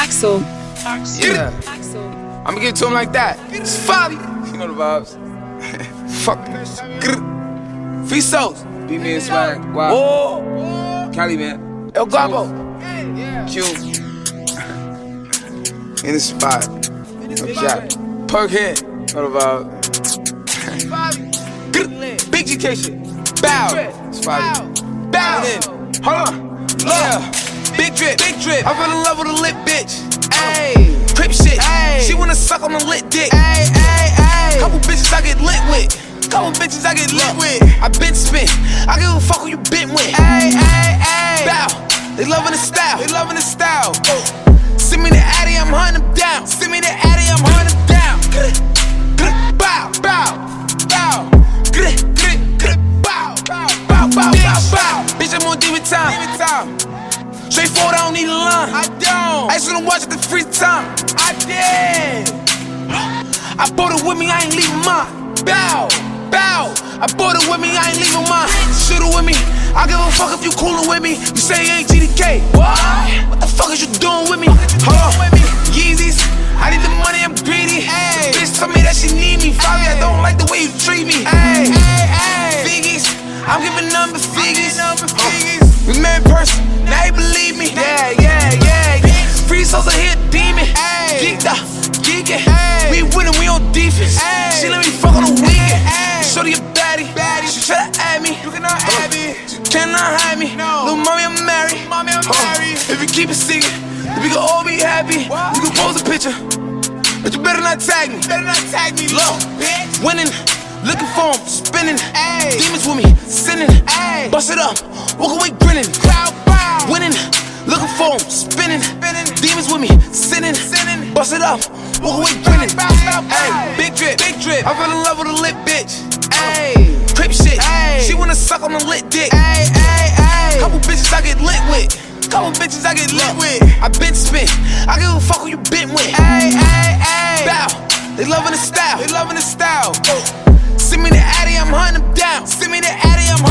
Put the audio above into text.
Axel. Yeah. Axel. I'ma give it to him like that. It's Fabi. You know the vibes. Fuck. Free souls. Beat me and swag. Wow. Oh. Cali, man. El Guapo. Q. In the spot. No shot. Perkhead. Know the vibes. Big GK shit. Bow. It's Fabi. Bow. Hold on. Yeah. Big drip. Big drip. I fell in love with a lit bitch. Ayy. Crip shit. Ay. She wanna suck on a lit dick. Ay, ay, ay. Couple bitches I get lit with. Couple bitches I get lit with. I been spit. I give a fuck who you been with. Ay, ay, ay. Bow. They loving the style. They loving the style. Send me the Addy, I'm hunting them down. Send me the Addy, I'm hunting them down. Bow, bow, bow. Bow, bow, bow, bow, bow. Bitch, I'm on demon time. Straightforward, I don't need a line. I don't. I just wanna watch it the free time. I did. I bought it with me, I ain't leaving mine. Bow, bow. I bought it with me, I ain't leaving mine. Shoot it with me. I give a fuck if you coolin' with me. You say you ain't GDK. What the fuck is you doing with me? Hold on. Yeezys. I need the money, I'm greedy. Ay. The bitch told me that she need me. Fabi, I don't like the way you treat me. Ay. Figgies. I'm giving number figgies. We met in person, now you believe me. Yeah. Free souls are here, demon. Geeked up, geeking. We winning, we on defense. She let me fuck on the weekend. Shorty a baddie. She try to add me. You cannot add me. She cannot hide me. Little mommy, I'm married. If you keep it secret, then we can all be happy. We can pose a picture, but you better not tag me. Look, winning. Looking for him, spinning. Ay. Demons with me, sinning. Ay. Bust it up, walk away grinning. Winning, looking for him, spinning. Demons with me, sinning. Bust it up, walk away grinning. Ay. Big drip. I fell in love with a lit bitch. Ay. Crip shit. Ay. She wanna suck on a lit dick. Ay. Couple bitches I get lit with. I been spit. I give a fuck who you been with. Ay. Bow. They loving the style. Send me the Addy, I'm hunting them down.